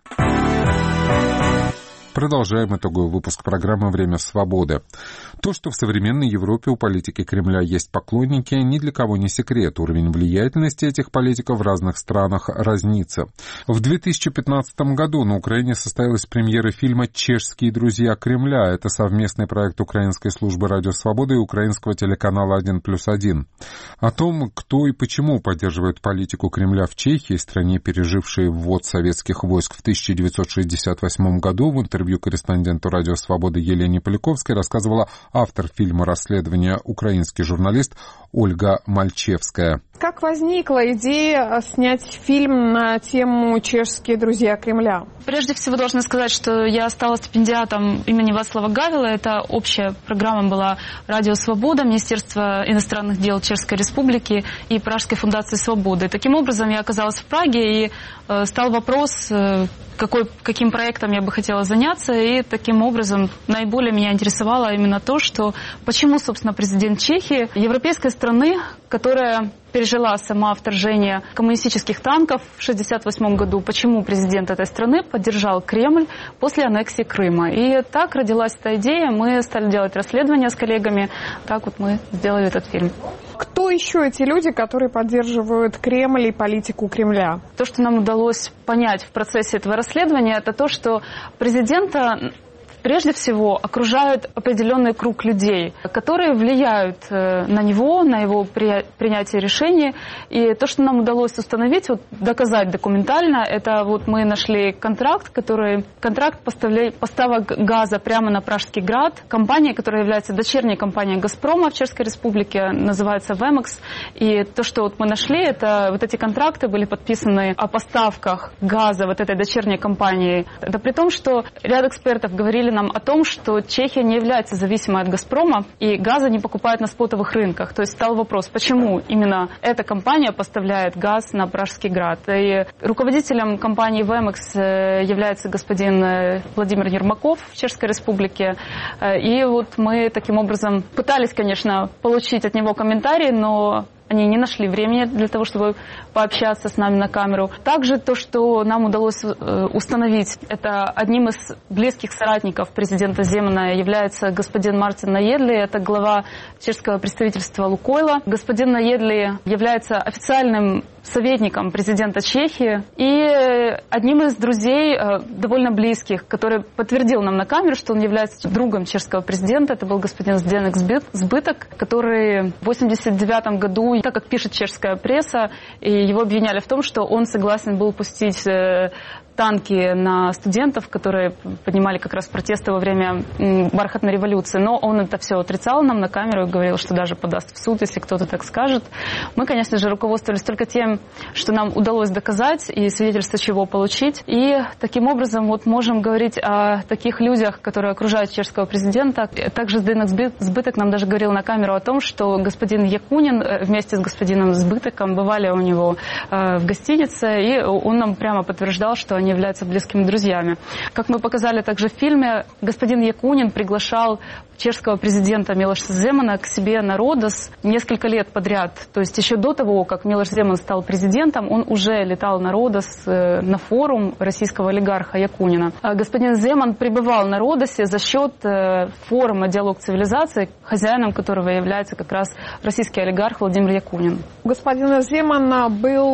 Продолжаем итоговый выпуск программы «Время свободы». То, что в современной Европе у политики Кремля есть поклонники, ни для кого не секрет. Уровень влиятельности этих политиков в разных странах разнится. В две тысячи пятнадцатом году на Украине состоялась премьера фильма «Чешские друзья Кремля». Это совместный проект Украинской службы «Радио Свобода» и украинского телеканала один плюс один. О том, кто и почему поддерживает политику Кремля в Чехии, стране, пережившей ввод советских войск в тысяча девятьсот шестьдесят восьмом году, в интервью интервью корреспонденту «Радио Свободы» Елене Поляковской рассказывала автор фильма расследования, украинский журналист Ольга Мальчевская. Как возникла идея снять фильм на тему «Чешские друзья Кремля»? Прежде всего должна сказать, что я стала стипендиатом имени Вацлава Гавела. Это общая программа была «Радио Свобода», Министерство иностранных дел Чешской Республики и Пражской фундации Свободы. Таким образом, я оказалась в Праге, и э, стал вопрос, э, какой, каким проектом я бы хотела заняться. И таким образом наиболее меня интересовало именно то, что почему, собственно, президент Чехии, европейской страны, которая пережила сама вторжение коммунистических танков в шестьдесят восьмом году, почему президент этой страны поддержал Кремль после аннексии Крыма. И так родилась эта идея, мы стали делать расследование с коллегами, так вот мы сделали этот фильм. Кто еще эти люди, которые поддерживают Кремль и политику Кремля? То, что нам удалось понять в процессе этого расследования, это то, что президента прежде всего окружают определенный круг людей, которые влияют на него, на его принятие решений. И то, что нам удалось установить, вот, доказать документально, это вот мы нашли контракт, который контракт поставок газа прямо на Пражский град. Компания, которая является дочерней компанией «Газпрома» в Чешской Республике, называется «Вемекс». И то, что вот мы нашли, это вот эти контракты были подписаны о поставках газа вот этой дочерней компании. Это при том, что ряд экспертов говорили нам о том, что Чехия не является зависимой от «Газпрома» и газа не покупает на спотовых рынках. То есть стал вопрос, почему именно эта компания поставляет газ на Пражский град. И руководителем компании «Вемекс» является господин Владимир Ермаков в Чешской Республике. И вот мы таким образом пытались, конечно, получить от него комментарии, но они не нашли времени для того, чтобы пообщаться с нами на камеру. Также то, что нам удалось установить, это одним из близких соратников президента Земана является господин Мартин Наедли, это глава чешского представительства «Лукойла». Господин Наедли является официальным советником президента Чехии и одним из друзей, довольно близких, который подтвердил нам на камеру, что он является другом чешского президента. Это был господин Зdenek Zbytek, который в восемьдесят девятом году, так как пишет чешская пресса, и его обвиняли в том, что он согласен был пустить танки на студентов, которые поднимали как раз протесты во время бархатной революции. Но он это все отрицал нам на камеру и говорил, что даже подаст в суд, если кто-то так скажет. Мы, конечно же, руководствовались только тем, что нам удалось доказать и свидетельство чего получить. И таким образом вот можем говорить о таких людях, которые окружают чешского президента. Также Зdenek Zbytek нам даже говорил на камеру о том, что господин Якунин вместе с господином Зbytekом бывали у него в гостинице, и он нам прямо подтверждал, что они являются близкими друзьями. Как мы показали также в фильме, господин Якунин приглашал чешского президента Милоша Земана к себе на Родос несколько лет подряд. То есть еще до того, как Милош Земан стал президентом, он уже летал на Родос на форум российского олигарха Якунина. Господин Земан пребывал на Родосе за счет форума «Диалог цивилизации», хозяином которого является как раз российский олигарх Владимир Якунин. У господина Земана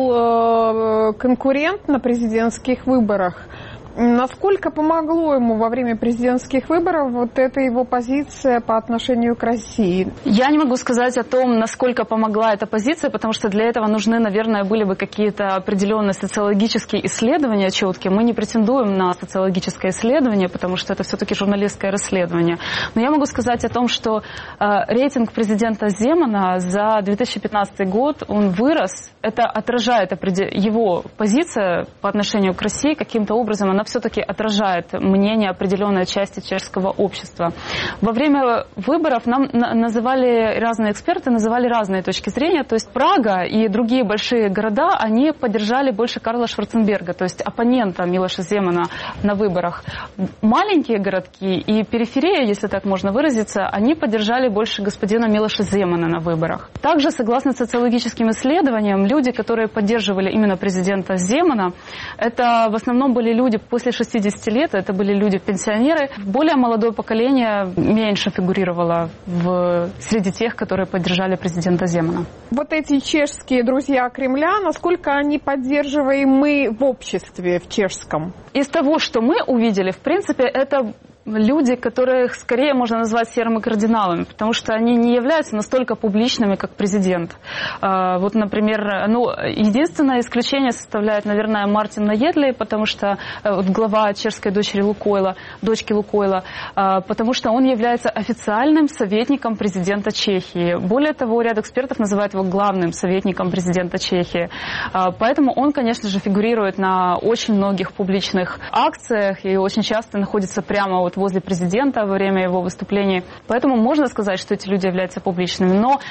был конкурент на президентских выборах. Насколько помогло ему во время президентских выборов вот эта его позиция по отношению к России? Я не могу сказать о том, насколько помогла эта позиция, потому что для этого нужны, наверное, были бы какие-то определенные социологические исследования четкие. Мы не претендуем на социологическое исследование, потому что это все-таки журналистское расследование. Но я могу сказать о том, что э, рейтинг президента Земана за две тысячи пятнадцатый год, он вырос. Это отражает его позиция по отношению к России каким-то образом. Она все-таки отражает мнение определенной части чешского общества. Во время выборов нам называли, разные эксперты называли разные точки зрения. То есть Прага и другие большие города, они поддержали больше Карла Шварценберга, то есть оппонента Милоша Земана на выборах. Маленькие городки и периферия, если так можно выразиться, они поддержали больше господина Милоша Земана на выборах. Также, согласно социологическим исследованиям, люди, которые поддерживали именно президента Земана, это в основном были люди после шестидесяти лет, это были люди-пенсионеры. Более молодое поколение меньше фигурировало в, среди тех, которые поддержали президента Земана. Вот эти чешские друзья Кремля, насколько они поддерживаемы в обществе, в чешском? Из того, что мы увидели, в принципе, это люди, которых скорее можно назвать серыми кардиналами, потому что они не являются настолько публичными, как президент. Вот, например, ну, единственное исключение составляет, наверное, Мартин Наедли, потому что вот, глава чешской дочери Лукойла, дочки Лукойла, потому что он является официальным советником президента Чехии. Более того, ряд экспертов называют его главным советником президента Чехии. Поэтому он, конечно же, фигурирует на очень многих публичных акциях и очень часто находится прямо вот возле президента во время его выступлений. Поэтому можно сказать, что эти люди являются публичными. Но э,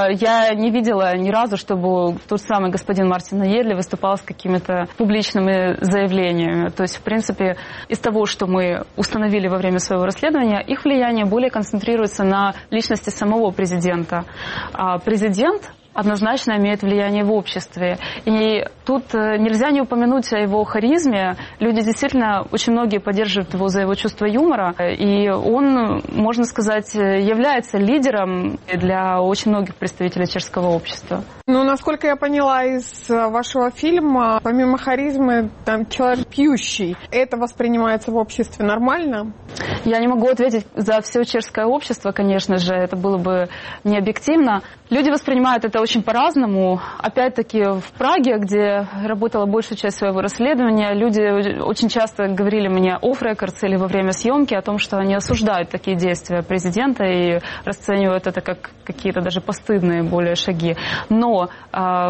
я не видела ни разу, чтобы тот самый господин Мартин Наедли выступал с какими-то публичными заявлениями. То есть, в принципе, из того, что мы установили во время своего расследования, их влияние более концентрируется на личности самого президента. А президент однозначно имеет влияние в обществе. И тут нельзя не упомянуть о его харизме. Люди действительно, очень многие поддерживают его за его чувство юмора. И он, можно сказать, является лидером для очень многих представителей чешского общества. Ну, насколько я поняла из вашего фильма, помимо харизмы, там человек пьющий. Это воспринимается в обществе нормально? Я не могу ответить за все чешское общество, конечно же, это было бы не объективно. Люди воспринимают это очень по-разному. Опять-таки в Праге, где работала большую часть своего расследования, люди очень часто говорили мне офф-рекордс или во время съемки о том, что они осуждают такие действия президента и расценивают это как какие-то даже постыдные более шаги. Но а,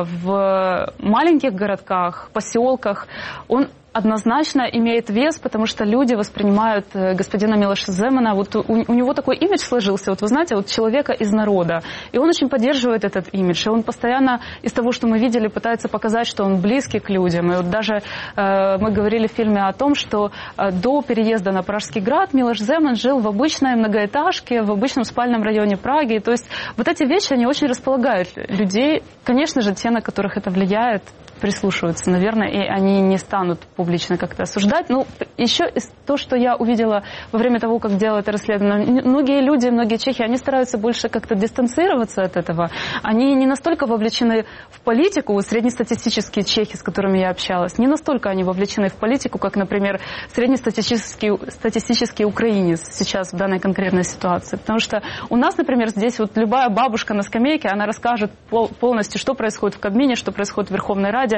в маленьких городках, поселках он однозначно имеет вес, потому что люди воспринимают господина Милоша Земана, вот у, у него такой имидж сложился, вот вы знаете, вот человека из народа, и он очень поддерживает этот имидж, и он постоянно из того, что мы видели, пытается показать, что он близкий к людям, и вот даже э, мы говорили в фильме о том, что э, до переезда на Пражский град Милош Земан жил в обычной многоэтажке, в обычном спальном районе Праги, то есть вот эти вещи, они очень располагают людей, конечно же, те, на которых это влияет, прислушиваются, наверное, и они не станут публично как-то осуждать. Ну, еще из то, что я увидела во время того, как делала это расследование, многие люди, многие чехи, они стараются больше как-то дистанцироваться от этого. Они не настолько вовлечены в политику, среднестатистические чехи, с которыми я общалась, не настолько они вовлечены в политику, как, например, среднестатистический статистический украинец сейчас в данной конкретной ситуации. Потому что у нас, например, здесь вот любая бабушка на скамейке, она расскажет пол- полностью, что происходит в Кабмине, что происходит в Верховной Раде,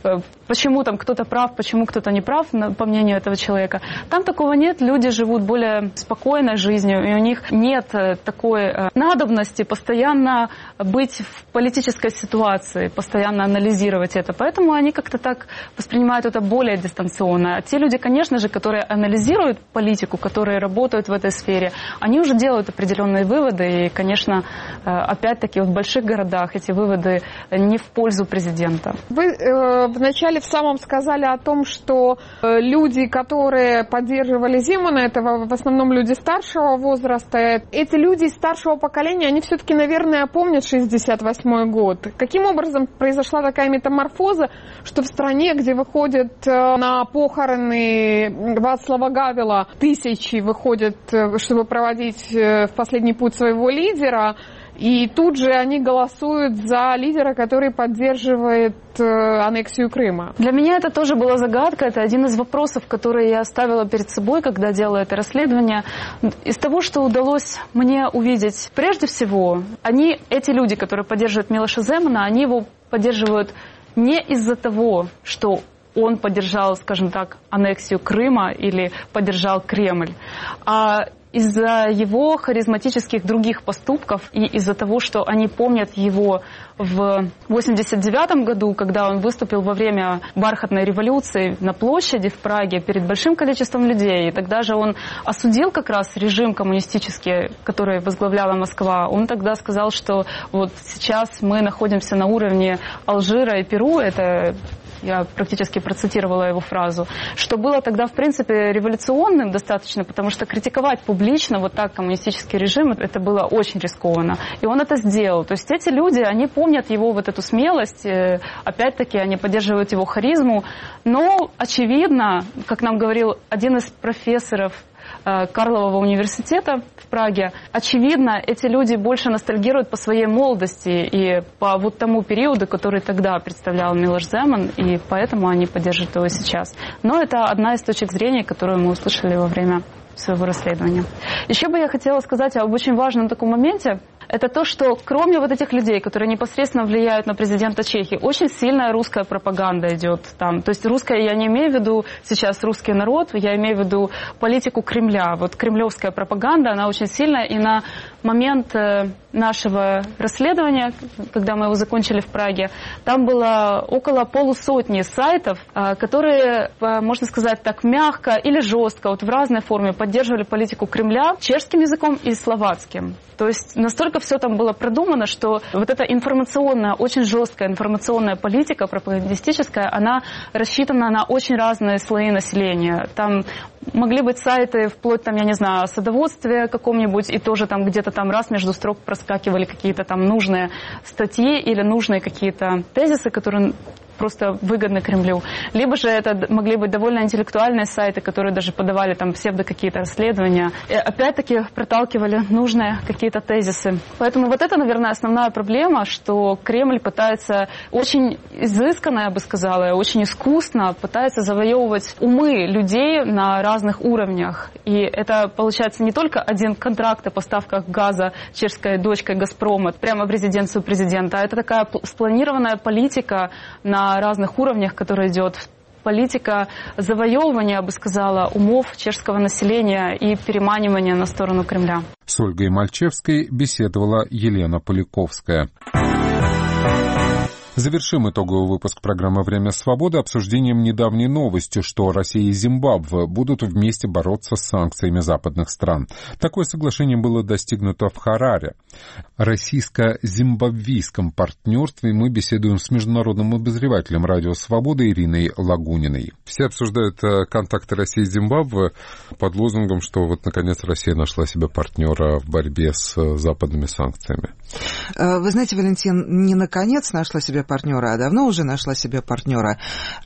почему там кто-то прав, почему кто-то не прав, по мнению этого человека. Там такого нет, люди живут более спокойной жизнью, и у них нет такой надобности постоянно быть в политической ситуации, постоянно анализировать это. Поэтому они как-то так воспринимают это более дистанционно. А те люди, конечно же, которые анализируют политику, которые работают в этой сфере, они уже делают определенные выводы, и, конечно, опять-таки в больших городах эти выводы не в пользу президента. Вы вначале в самом сказали о том, что люди, которые поддерживали Земана, это в основном люди старшего возраста. Эти люди из старшего поколения, они все-таки, наверное, помнят шестьдесят восьмой год. Каким образом произошла такая метаморфоза, что в стране, где выходят на похороны Václava Гавела тысячи выходят, чтобы проводить в последний путь своего лидера, и тут же они голосуют за лидера, который поддерживает э, аннексию Крыма. Для меня это тоже была загадка. Это один из вопросов, которые я ставила перед собой, когда делала это расследование. Из того, что удалось мне увидеть, прежде всего, они, эти люди, которые поддерживают Милоша Земана, они его поддерживают не из-за того, что он поддержал, скажем так, аннексию Крыма или поддержал Кремль, а из-за его харизматических других поступков и из-за того, что они помнят его в восемьдесят девятом году, когда он выступил во время бархатной революции на площади в Праге перед большим количеством людей. И тогда же он осудил как раз режим коммунистический, который возглавляла Москва. Он тогда сказал, что вот сейчас мы находимся на уровне Алжира и Перу, это... Я практически процитировала его фразу, что было тогда, в принципе, революционным достаточно, потому что критиковать публично вот так коммунистический режим, это было очень рискованно. И он это сделал. То есть эти люди, они помнят его вот эту смелость, опять-таки, они поддерживают его харизму, но, очевидно, как нам говорил один из профессоров Карлового университета в Праге, очевидно, эти люди больше ностальгируют по своей молодости и по вот тому периоду, который тогда представлял Милош Земан, и поэтому они поддерживают его сейчас. Но это одна из точек зрения, которую мы услышали во время своего расследования. Еще бы я хотела сказать об очень важном таком моменте. Это то, что кроме вот этих людей, которые непосредственно влияют на президента Чехии, очень сильная русская пропаганда идет там. То есть русская, я не имею в виду сейчас русский народ, я имею в виду политику Кремля. Вот кремлевская пропаганда, она очень сильная. И на момент нашего расследования, когда мы его закончили в Праге, там было около полусотни сайтов, которые, можно сказать так, мягко или жестко, вот в разной форме поддерживали политику Кремля чешским языком и словацким. То есть настолько все там было продумано, что вот эта информационная, очень жесткая информационная политика пропагандистическая, она рассчитана на очень разные слои населения. Там могли быть сайты вплоть, там, я не знаю, о садоводстве каком-нибудь, и тоже там где-то там раз между строк проскакивали какие-то там нужные статьи или нужные какие-то тезисы, которые просто выгодны Кремлю. Либо же это могли быть довольно интеллектуальные сайты, которые даже подавали там псевдо какие-то расследования. И опять-таки проталкивали нужные какие-то тезисы. Поэтому вот это, наверное, основная проблема, что Кремль пытается очень изысканно, я бы сказала, очень искусно пытается завоевывать умы людей на разных уровнях. И это получается не только один контракт о поставках газа чешской дочкой «Газпрома» прямо в резиденцию президента, а это такая спланированная политика на разных уровнях, которая идет. Политика завоевывания, я бы сказала, умов чешского населения и переманивания на сторону Кремля. С Ольгой Мальчевской беседовала Елена Поляковская. Завершим итоговый выпуск программы «Время свободы» обсуждением недавней новости, что Россия и Зимбабве будут вместе бороться с санкциями западных стран. Такое соглашение было достигнуто в Хараре. О российско-зимбабвийском партнерстве мы беседуем с международным обозревателем «Радио Свобода» Ириной Лагуниной. Все обсуждают контакты России и Зимбабве под лозунгом, что вот наконец Россия нашла себе партнера в борьбе с западными санкциями. Вы знаете, Валентин, не наконец нашла себе партнера, а давно уже нашла себе партнера.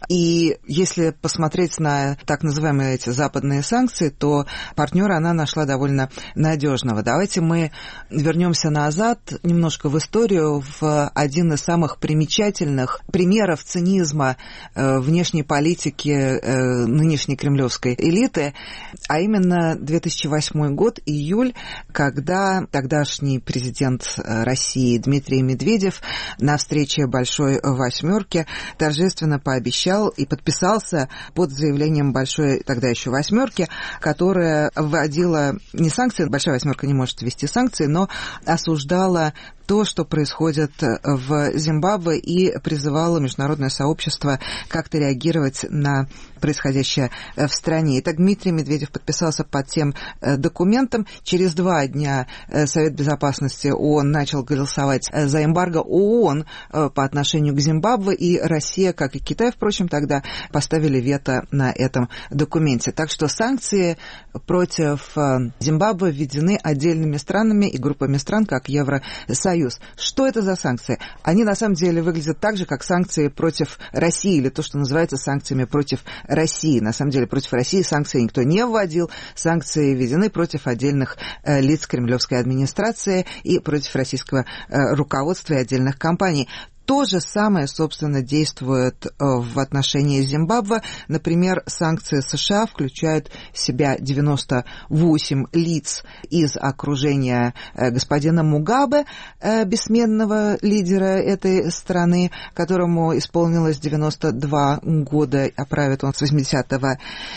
И если посмотреть на так называемые эти западные санкции, то партнера она нашла довольно надежного. Давайте мы вернемся назад немножко в историю, в один из самых примечательных примеров цинизма внешней политики нынешней кремлевской элиты, а именно две тысячи восьмой год, июль, когда тогдашний президент России Дмитрий Медведев на встрече Большой Восьмерки торжественно пообещал и подписался под заявлением Большой тогда еще Восьмерки, которая вводила не санкции, Большая Восьмерка не может ввести санкции, но осуждала то, что происходит в Зимбабве, и призывало международное сообщество как-то реагировать на происходящее в стране. Итак, Дмитрий Медведев подписался под тем документом. Через два дня Совет Безопасности ООН начал голосовать за эмбарго ООН по отношению к Зимбабве, и Россия, как и Китай, впрочем, тогда поставили вето на этом документе. Так что санкции против Зимбабве введены отдельными странами и группами стран, как Евросоюз. Что это за санкции? Они на самом деле выглядят так же, как санкции против России, или то, что называется санкциями против России. На самом деле против России санкции никто не вводил. Санкции введены против отдельных э, лиц кремлевской администрации и против российского э, руководства и отдельных компаний. То же самое, собственно, действует в отношении Зимбабве. Например, санкции США включают в себя девяносто восемь лиц из окружения господина Мугабе, бессменного лидера этой страны, которому исполнилось девяносто два года, а правит он с восьмидесятого.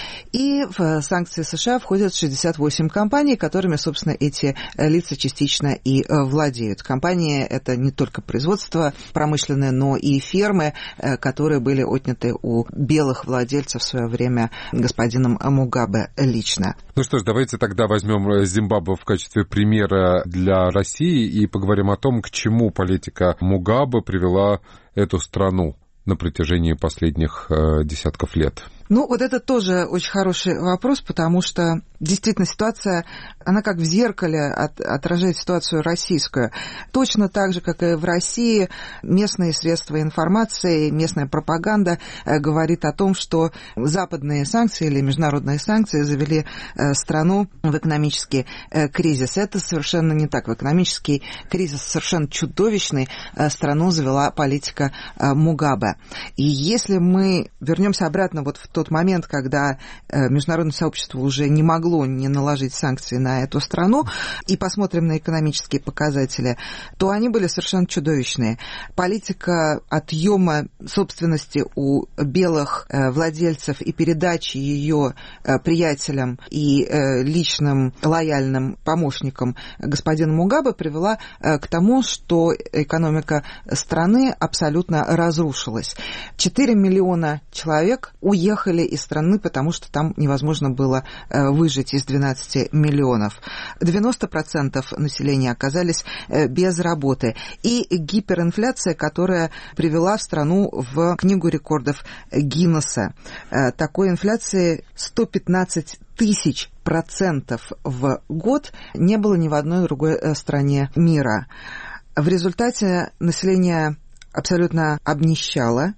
И в санкции США входят шестьдесят восемь компаний, которыми, собственно, эти лица частично и владеют. Компании — это не только производство промышленное, но и фермы, которые были отняты у белых владельцев в свое время господином Мугабе лично. Ну что ж, давайте тогда возьмем Зимбабве в качестве примера для России и поговорим о том, к чему политика Мугабе привела эту страну на протяжении последних э, десятков лет. Ну, вот это тоже очень хороший вопрос, потому что действительно ситуация, она как в зеркале от, отражает ситуацию российскую. Точно так же, как и в России, местные средства информации, местная пропаганда э, говорит о том, что западные санкции или международные санкции завели э, страну в экономический э, кризис. Это совершенно не так. В экономический кризис совершенно чудовищный э, страну завела политика э, Мугабе. И если мы вернемся обратно вот в тот момент, когда международное сообщество уже не могло не наложить санкции на эту страну, и посмотрим на экономические показатели, то они были совершенно чудовищные. Политика отъема собственности у белых владельцев и передачи ее приятелям и личным лояльным помощникам господина Мугабе привела к тому, что экономика страны абсолютно разрушилась. четыре миллиона человек уехали из страны, потому что там невозможно было выжить из двенадцати миллионов. девяносто процентов населения оказались без работы. И гиперинфляция, которая привела страну в Книгу рекордов Гиннесса. Такой инфляции сто пятнадцать тысяч процентов в год не было ни в одной другой стране мира. В результате население абсолютно обнищало.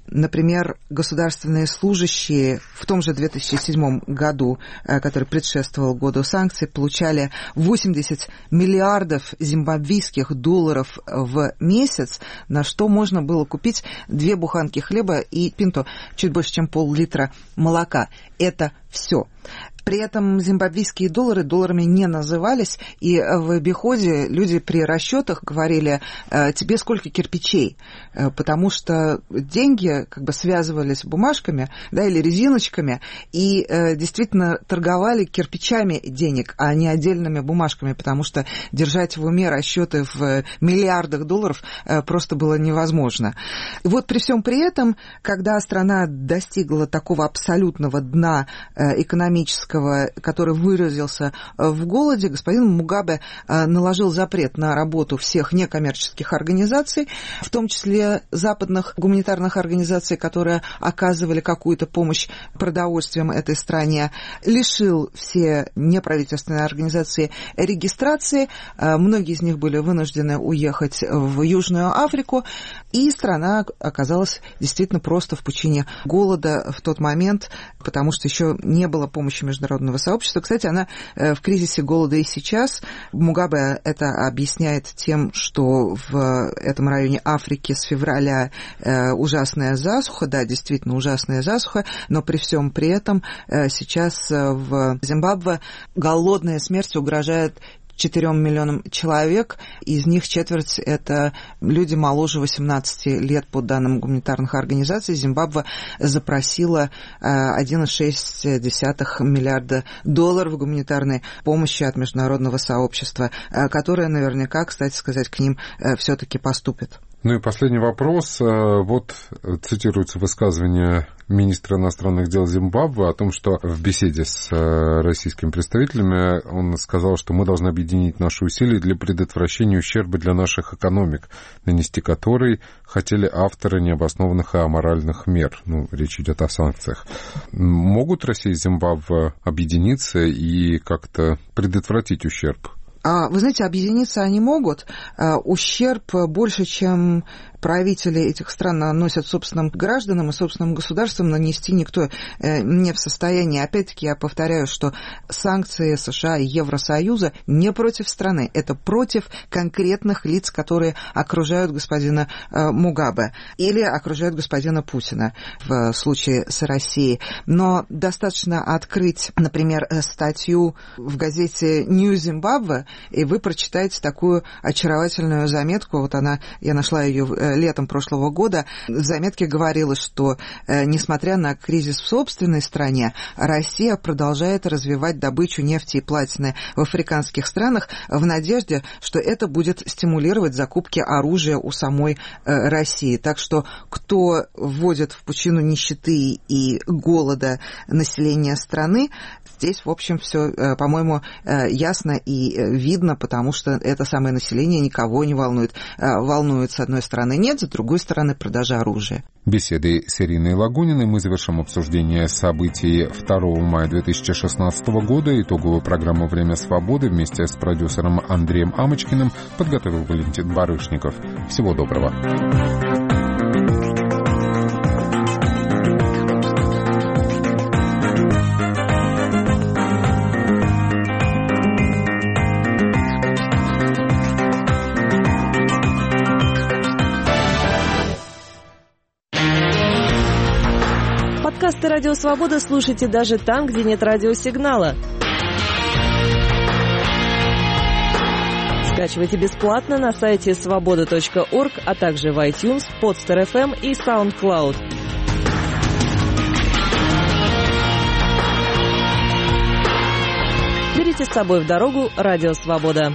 Например, государственные служащие в том же две тысячи седьмом году, который предшествовал году санкций, получали восемьдесят миллиардов зимбабвийских долларов в месяц, на что можно было купить две буханки хлеба и пинто, чуть больше, чем пол-литра молока. Это все. При этом зимбабвийские доллары долларами не назывались, и в обиходе люди при расчетах говорили: тебе сколько кирпичей, потому что деньги как бы связывались бумажками, да, или резиночками, и действительно торговали кирпичами денег, а не отдельными бумажками, потому что держать в уме расчеты в миллиардах долларов просто было невозможно. И вот при всем при этом, когда страна достигла такого абсолютного дна экономического, который выразился в голоде, господин Мугабе наложил запрет на работу всех некоммерческих организаций, в том числе западных гуманитарных организаций, которые оказывали какую-то помощь продовольствием этой стране, лишил все неправительственные организации регистрации, многие из них были вынуждены уехать в Южную Африку, и страна оказалась действительно просто в пучине голода в тот момент, потому что еще не было помощи международного сообщества. Кстати, она в кризисе голода и сейчас. Мугабе это объясняет тем, что в этом районе Африки с февраля ужасная засуха, да, действительно ужасная засуха, но при всем при этом сейчас в Зимбабве голодная смерть угрожает четырем миллионам человек, из них четверть – это люди моложе восемнадцати лет, по данным гуманитарных организаций. Зимбабве запросила один целых шесть десятых миллиарда долларов гуманитарной помощи от международного сообщества, которое наверняка, кстати сказать, к ним все-таки поступит. Ну и последний вопрос. Вот цитируется высказывание министра иностранных дел Зимбабве о том, что в беседе с российскими представителями он сказал, что мы должны объединить наши усилия для предотвращения ущерба для наших экономик, нанести который хотели авторы необоснованных и аморальных мер. Ну, речь идет о санкциях. Могут Россия и Зимбабве объединиться и как-то предотвратить ущерб? Вы знаете, объединиться они могут. Ущерб больше, чем правители этих стран наносят собственным гражданам и собственным государствам, нанести никто не в состоянии. Опять-таки, я повторяю, что санкции США и Евросоюза не против страны, это против конкретных лиц, которые окружают господина Мугабе или окружают господина Путина в случае с Россией. Но достаточно открыть, например, статью в газете New Zimbabwe, и вы прочитаете такую очаровательную заметку. Вот она, я нашла ее летом прошлого года. В заметке говорилось, что, э, несмотря на кризис в собственной стране, Россия продолжает развивать добычу нефти и платины в африканских странах в надежде, что это будет стимулировать закупки оружия у самой э, России. Так что кто вводит в пучину нищеты и голода населения страны, здесь, в общем, все, э, по-моему, э, ясно и э, видно, потому что это самое население никого не волнует. Э, волнует, с одной стороны, нет, с другой стороны, продажа оружия. Беседой с Ириной Лагуниной мы завершим обсуждение событий второго мая две тысячи шестнадцатого года. Итоговую программу «Время свободы» вместе с продюсером Андреем Амочкиным подготовил Валентин Барышников. Всего доброго. Подкасты «Радио Свобода» слушайте даже там, где нет радиосигнала. Скачивайте бесплатно на сайте свобода точка орг, а также в iTunes, Podster эф эм и SoundCloud. Берите с собой в дорогу «Радио Свобода».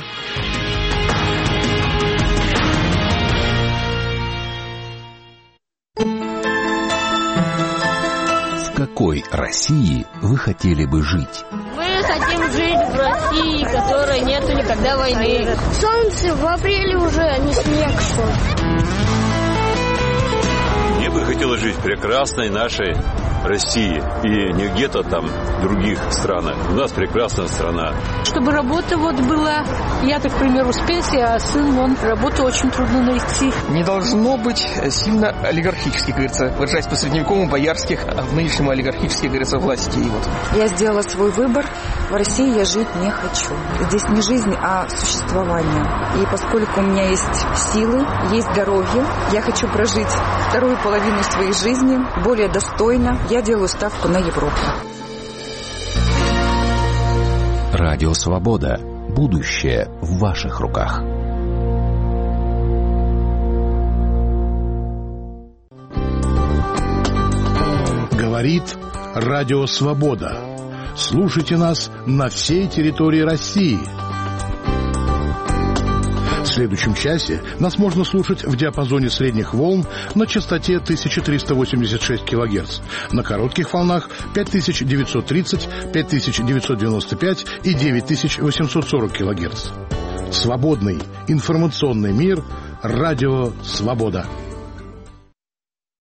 В какой России вы хотели бы жить? Мы хотим жить в России, в которой нету никогда войны. Солнце в апреле уже, а не снег шел. Мне бы хотелось жить в прекрасной нашей России и не где-то там в других странах. У нас прекрасная страна. Чтобы работа вот была, я, так, к примеру, с пенсии, а сын, он работу очень трудно найти. Не должно быть сильно олигархических, говорится, выражаясь по-средневековому, боярских, а в нынешнем олигархических, говорится, власти. И вот. Я сделала свой выбор. В России я жить не хочу. Здесь не жизнь, а существование. И поскольку у меня есть силы, есть здоровье, я хочу прожить вторую половину своей жизни более достойно. Я делаю ставку на Европу. Радио Свобода. Будущее в ваших руках. Говорит Радио Свобода. Слушайте нас на всей территории России. В следующем часе нас можно слушать в диапазоне средних волн на частоте тысяча триста восемьдесят шесть килогерц, на коротких волнах пять тысяч девятьсот тридцать, пять тысяч девятьсот девяносто пять и девять тысяч восемьсот сорок килогерц. Свободный информационный мир. Радио Свобода.